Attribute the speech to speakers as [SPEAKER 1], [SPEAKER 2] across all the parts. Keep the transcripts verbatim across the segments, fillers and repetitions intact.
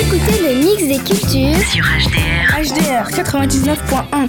[SPEAKER 1] écoutez le mix des cultures
[SPEAKER 2] sur H D R.
[SPEAKER 3] H D R quatre-vingt-dix-neuf point un.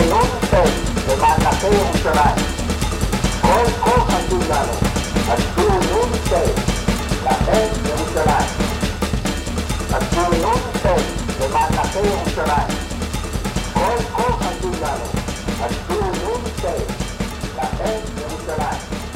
[SPEAKER 2] non sei, le mattache un cerai. Col coca giullano, a tu non sei, la è un cerai. A tu non sei, le mattache un cerai. Col coca giullano, a tu non sei, la è un cerai.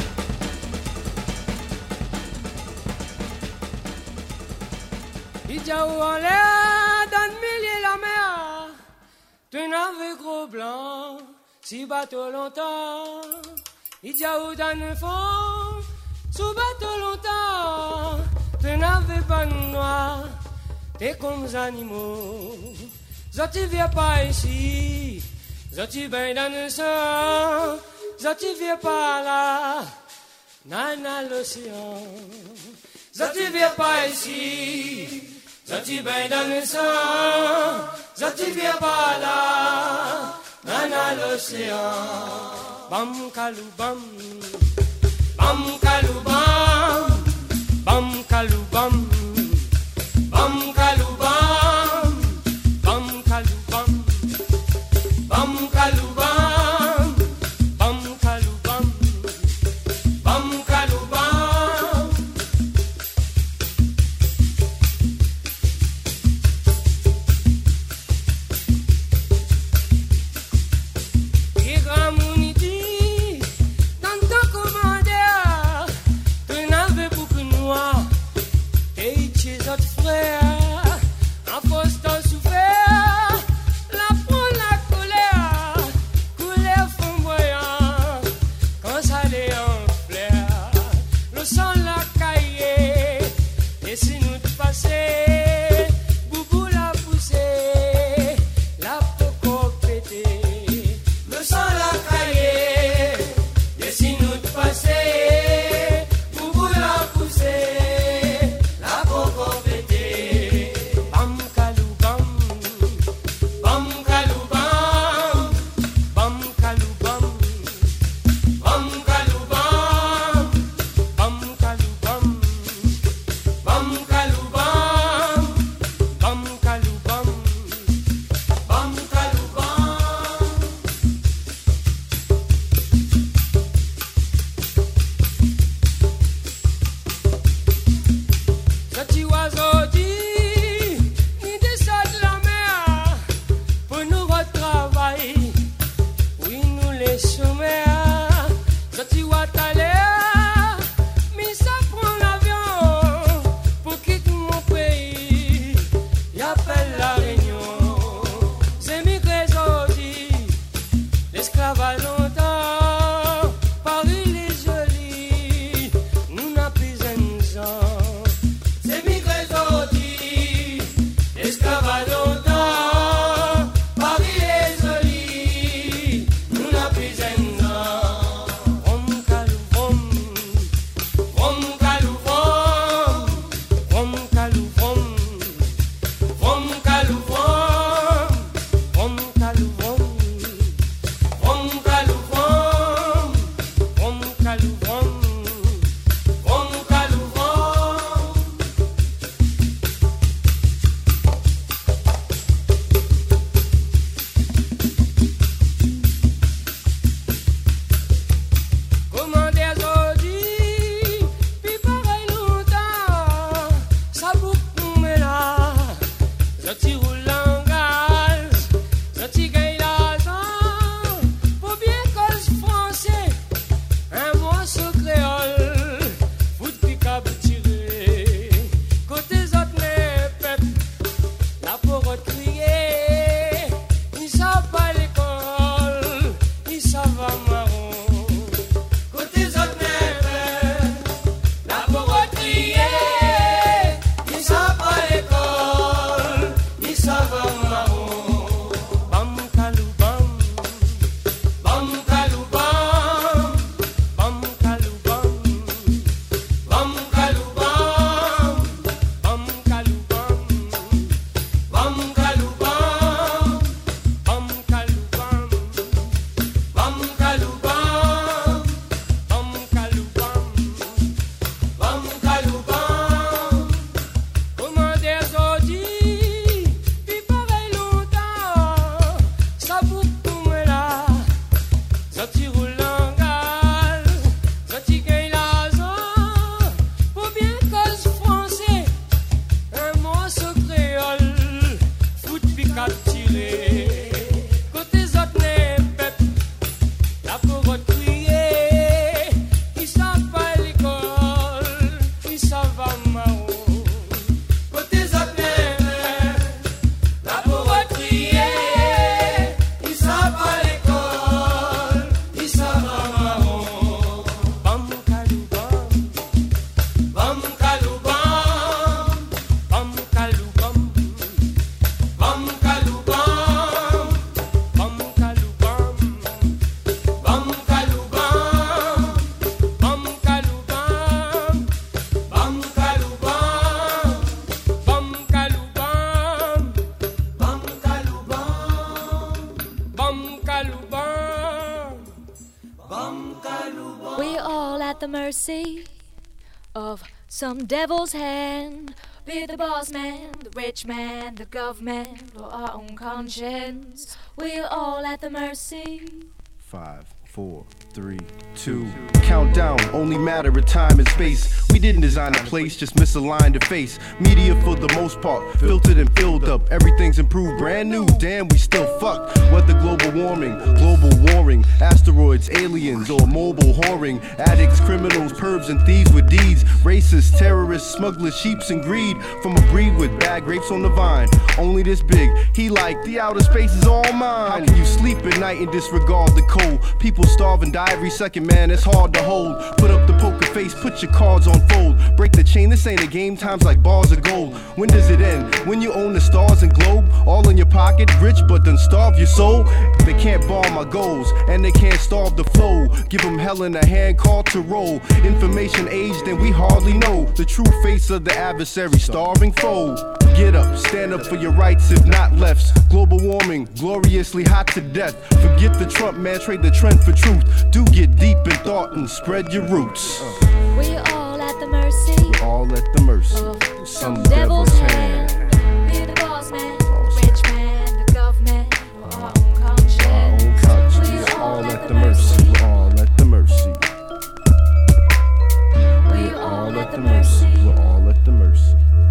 [SPEAKER 4] Ijaou en l'air, dans le milieu de la mer, tu n'avais gros blanc, si bateau longtemps. Ijaou dans le fond, sous bateau longtemps, tu n'avais pas de noir, t'es comme les animaux. Zoti viens pas ici, Zoti ben dans le sang, Zoti viens pas là, nana l'océan. Zoti viens pas ici, Zoti ben dans le sang, Zoti viens pas là, nana l'océan. Bam kalou bam, bam kalou bam, bam kalou bam, bam kalou bam, bam kalou bam, bam kalou bam, bam kalou bam, bam kalou bam. Et grand mouni dit, dans ton commandeur, tu n'avais beaucoup de noix, et chez autres frères.
[SPEAKER 5] Of some devil's hand, be the boss man, the rich man, the government, or our own conscience. We're all at the mercy.
[SPEAKER 6] Five, four, three, two. Countdown, only matter of time and space. We didn't design a place, just misaligned the face. Media for the most part, filtered and filled up. Everything's improved, brand new, damn we still fucked. Whether global warming, global warring, asteroids, aliens, or mobile whoring. Addicts, criminals, pervs and thieves with deeds. Racists, terrorists, smugglers, sheeps and greed. From a breed with bad grapes on the vine. Only this big, he like, the outer space is all mine. How can you sleep at night and disregard the cold? People starve and die every second, man, it's hard to hold. Put up the poker face, put your cards on fold. Break the chain, this ain't a game, times like bars of gold. When does it end? When you own the stars and globe? All in your pocket, rich but then starve your soul? They can't bar my goals, and they can't starve the flow. Give them hell in a hand called to roll. Information age, then we hardly know the true face of the adversary, starving foe. Get up, stand up for your rights, if not lefts. Global warming, gloriously hot to death. Forget the Trump man, trade the trend for truth. Do get deep in thought and spread your roots.
[SPEAKER 5] We're all at the mercy.
[SPEAKER 6] We're all at the mercy
[SPEAKER 5] of
[SPEAKER 6] some,
[SPEAKER 5] some devil's hand. We're the boss man, the rich man, the government, or our own conscience.
[SPEAKER 6] Our own conscience. We're all at the mercy. We're all at the mercy. We're all at the mercy. We're all at the mercy.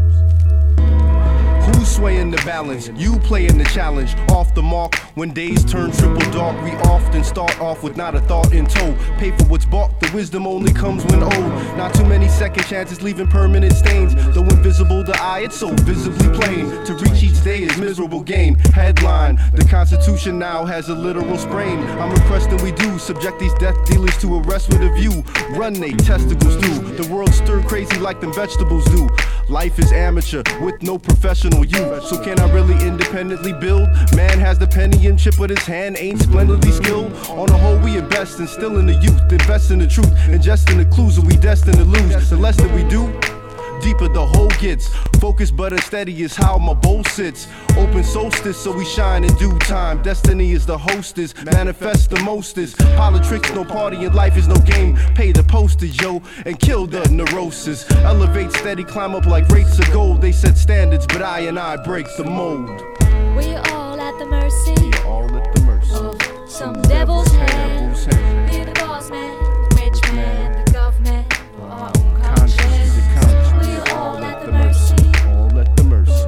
[SPEAKER 6] Who's swaying the balance? You playing the challenge. Off the mark, when days turn triple dark, we often start off with not a thought in tow. Pay for what's bought, the wisdom only comes when old. Not too many second chances, leaving permanent stains. Though invisible to eye, it's so visibly plain. To reach each day is miserable gain. Headline, the Constitution now has a literal sprain. I'm requesting we do subject these death dealers to arrest with a view. Run they testicles do. The world stir crazy like them vegetables do. Life is amateur with no professional youth. So can I really independently build? Man has the penny and chip, but his hand ain't splendidly skilled. On the whole, we invest in still in the youth. Invest in the truth, ingest in the clues, and we destined to lose. The less that we do, deeper the hole gets. Focus but unsteady is how my bowl sits. Open solstice so we shine in due time. Destiny is the hostess, manifest the mostest. Politics no party and life is no game. Pay the postage, yo, and kill the neurosis. Elevate steady, climb up like rates of gold. They set standards, but I and I break the mold.
[SPEAKER 5] We're all at the mercy.
[SPEAKER 6] We're all at the mercy
[SPEAKER 5] of some devil's hand. We're the boss man, the rich man, the government, or our own conscience. We're all at the mercy.
[SPEAKER 6] All at the mercy.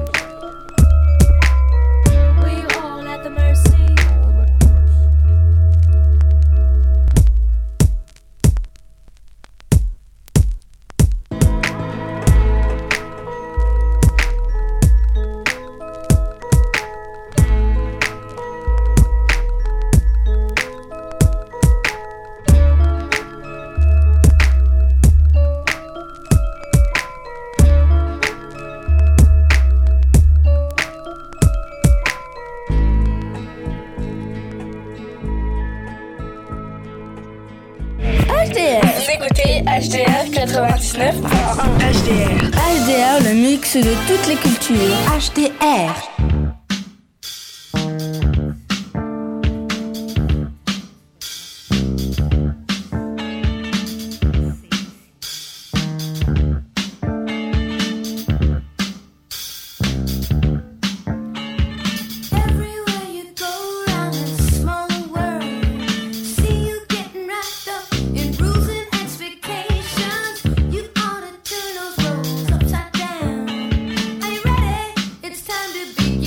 [SPEAKER 5] We're all at the mercy.
[SPEAKER 6] All at the mercy.
[SPEAKER 1] H D R.
[SPEAKER 3] Vous écoutez H D R quatre-vingt-dix-neuf point un. H D R.
[SPEAKER 1] H D R, le mix de toutes les cultures.
[SPEAKER 7] H D R.
[SPEAKER 8] Upside down. Are you ready? It's time to be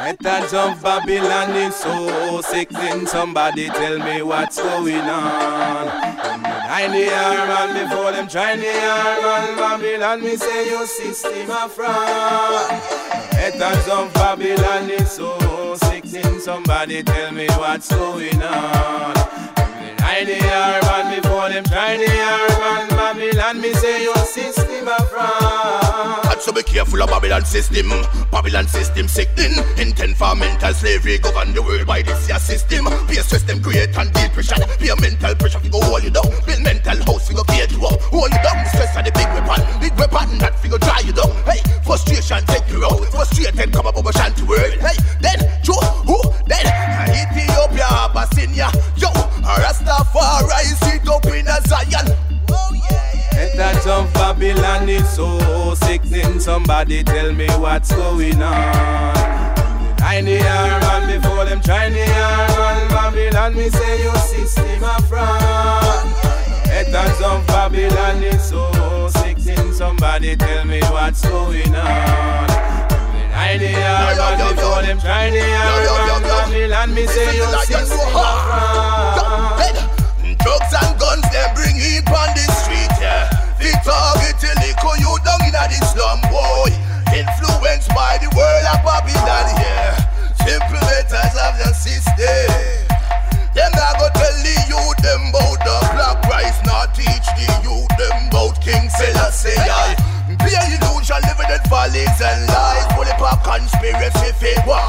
[SPEAKER 7] Methods of Babylon is so sickening. Somebody tell me what's going on. I the arm and before them try the arm and Babylon, me say your system a fraud. Methods of Babylon is so sickening. Somebody tell me what's going on. I the arm and before them try the arm and Babylon, me say your system a fraud.
[SPEAKER 8] So be careful of Babylon system. Babylon system sickening. Intent for mental slavery govern the world by this year system. Be a system create and deal pressure. Be a mental pressure we go hold you down. Build mental house we go create you up. Hold you down. The stress of the big weapon. Big weapon that we go dry you down. Hey, frustration take you out. Frustrated come up over shanty world. Hey, then Joe, who then Ethiopia, Abyssinia. Yo, Rastafari sit up in a Zion. Oh yeah.
[SPEAKER 7] Methods of Babylon is so sickening. Somebody tell me what's going on. I the arm and before them try the arm and Babylon, me say your system a fraud. Methods of Babylon is so sickening. Somebody tell me what's going on. I the arm and before them try the arm and Babylon, me say your system a fraud.
[SPEAKER 8] Drugs and guns, they bring heat on the street, yeah. The target illegal you down in the slum, boy. Influenced by the world of Babylon, yeah. Simple letters of the system. Them not go tell the youth them about the black price, not teach the youth them about King Selassie, yeah. Be a illusion, living in follies and lies. Pull it up, conspiracy, fake war.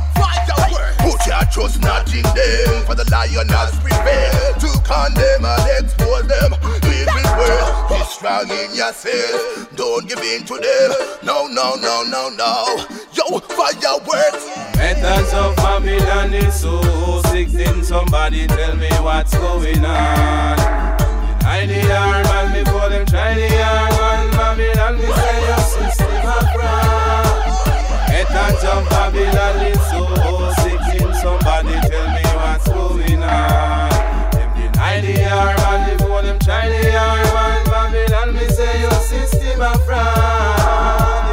[SPEAKER 8] Put your trust not in them, for the lion has prepared to condemn and expose them. Evil world is strong in yourself. Don't give in to them. No, no, no, no, no. Yo, fireworks.
[SPEAKER 7] Methods of Babylon is so sickening. Somebody tell me what's going on. I the arm and before them try the arm and Babylon, me say your system a fraud. Methods of Babylon is so sickening. Somebody tell me what's going on. Them deny the arm and before them try the arm and Babylon, me say your system a fraud.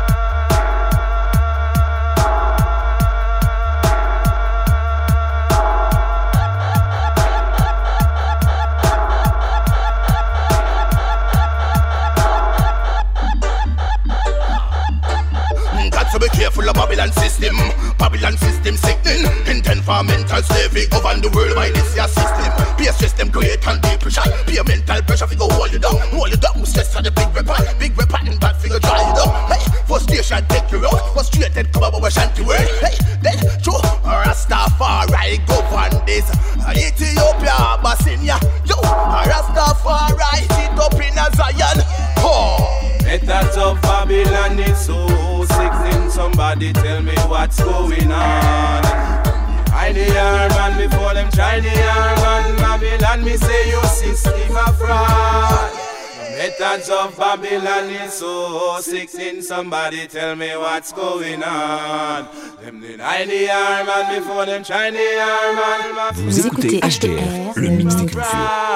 [SPEAKER 8] So be careful of Babylon system. Babylon system sickening. Intent for mental slavery govern the world by this year system. Be a system create and deal pressure. Be a mental pressure we go hold you down. Hold you down. Stress on the big weapon. Big weapon bad figure dry you down. Hey, frustration take you out. Frustrated come up over shanty world. Hey, then Joe, Rastafari govern this. Ethiopia, Abyssinia. Yo, Rastafari sit up in a Zion. Oh.
[SPEAKER 7] Methods of Babylon is so sickening. Somebody tell me what's going on. I the arm and before them try the arm and Babylon, me say your system a fraud. Methods of Babylon is so sickening. Somebody tell me what's going on. Them deny the arm and before them try the arm and
[SPEAKER 9] Vous écoutez H D R, le mix des cultures.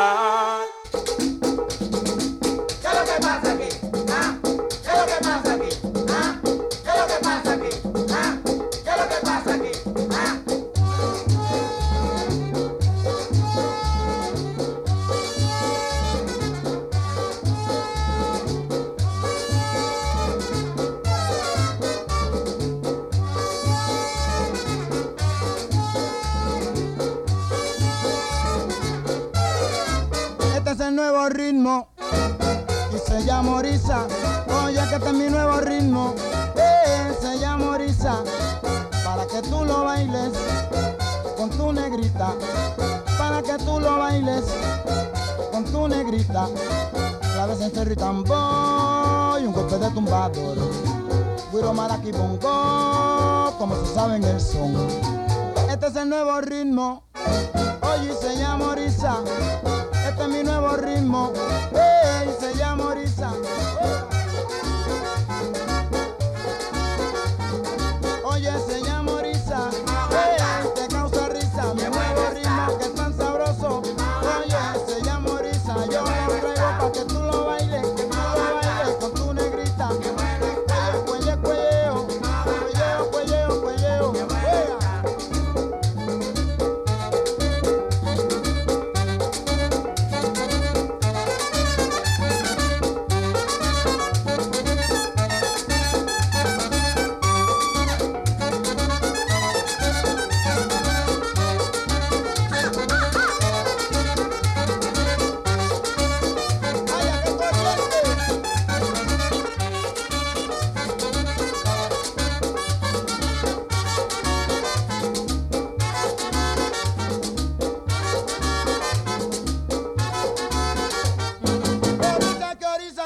[SPEAKER 10] Nuevo ritmo y se llama Orisa. Oye, que este es mi nuevo ritmo, eh, se llama Orisa. Para que tú lo bailes con tu negrita, para que tú lo bailes con tu negrita. Claves en cerro y tambor y un golpe de tumbador. Guiro, maraqui, bongo, como se sabe en el son. Este es el nuevo ritmo, oye, se llama Orisa. Este es mi nuevo ritmo, hey, se llama Orisa. Oye, se llama Orisa, hey, te causa risa. Mi nuevo ritmo que es tan sabroso. Oye, se llama Orisa. Yo lo traigo pa' que tú lo bailes, que tú lo bailes con tu negrita. Cuelle, cuelleo, cuelleo, cuelleo, cuelleo.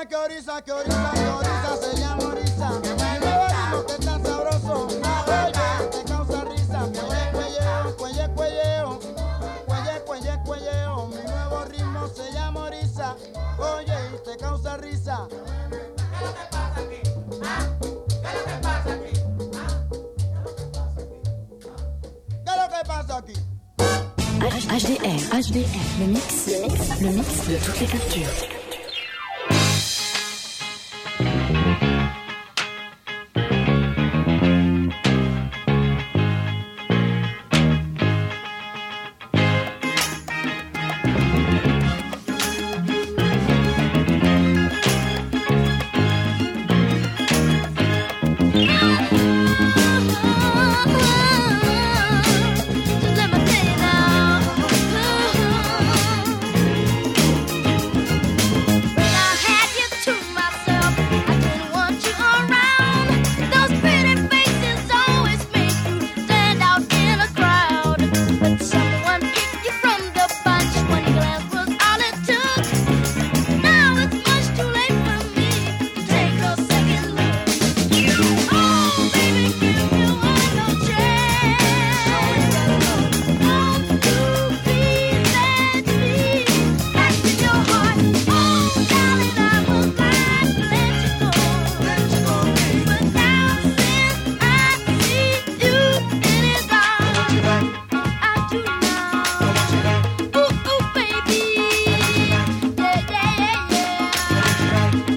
[SPEAKER 10] que oriza, que oriza, que oriza, se llama oriza. Mi nuevo ritmo que está sabroso, oye, te causa risa. Cuelle, cuelleo, cuelle, cuelleo, cuelle, cuelle, cuelleo. Mi nuevo ritmo se llama oriza, oye, y te causa risa.
[SPEAKER 11] ¿Qué es lo que pasa aquí? ¿Ah? ¿Qué es lo que pasa aquí?
[SPEAKER 10] ¿Qué es lo que pasa aquí?
[SPEAKER 9] H D R, H D R, le mix, le mix, le mix de toutes les cultures.